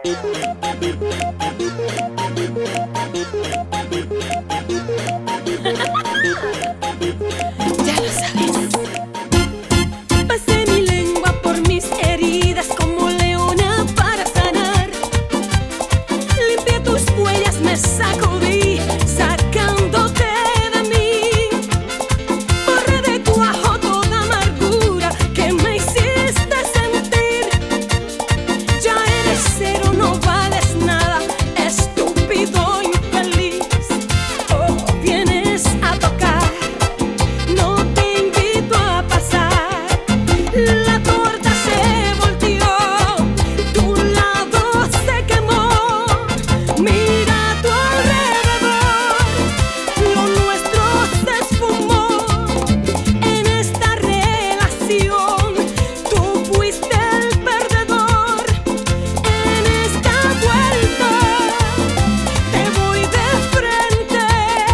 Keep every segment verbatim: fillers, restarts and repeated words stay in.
Ya lo sabes. Pasé mi lengua por mis heridas como leona para sanar. Limpié tus huellas, me sacudí, sacándote de mí. Borré de cuajo toda amargura que me hiciste sentir. Ya eres cero, no vales nada, estúpido infeliz. Oh, vienes a tocar, no te invito a pasar. La torta se volteó, tu lado se quemó. Mira a tu alrededor, lo nuestro se esfumó. En esta relación tú fuiste el perdedor. En esta vuelta te voy de frente.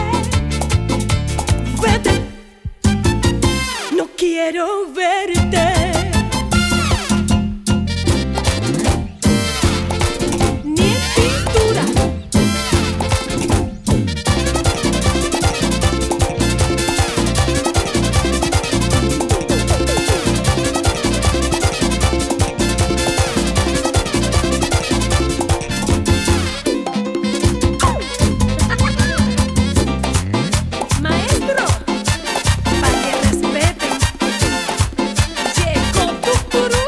Vete, no quiero verte. Ni en pintura. Maestro, para que respeten. Llegó tu gurú.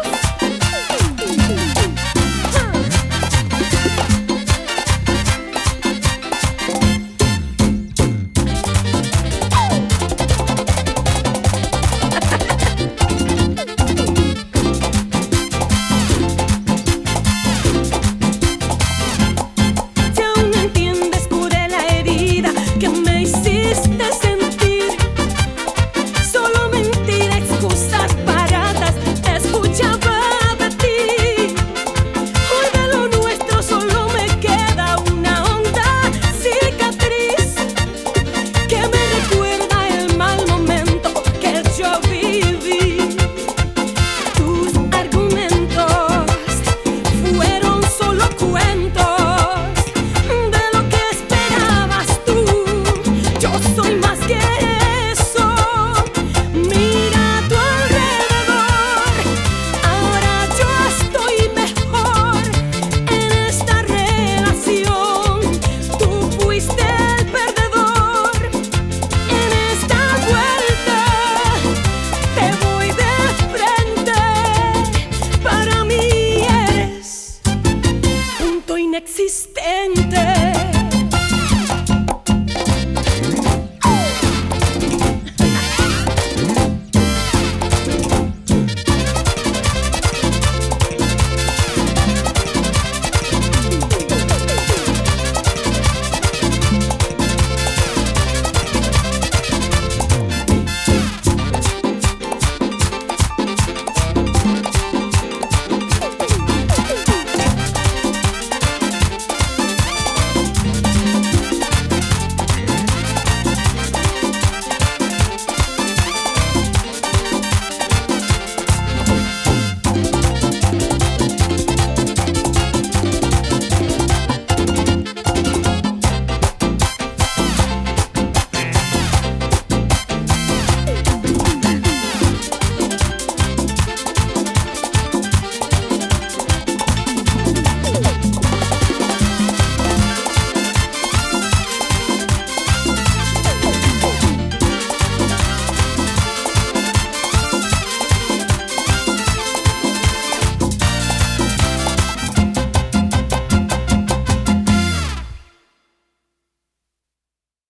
Si aún no entiendes, curé la herida que me hiciste sentir. Solo mentira, excusas baratas escuchaba de ti. Hoy de lo nuestro solo me queda una honda cicatriz que me recuerda el mal momento que yo viví. Tus argumentos fueron solo cuentos de lo que esperabas tú. Yo soy más que eso. Mira a tu alrededor, ahora yo estoy mejor. En esta relación tú fuiste el perdedor. En esta vuelta te voy de frente. Para mí eres punto inexistente.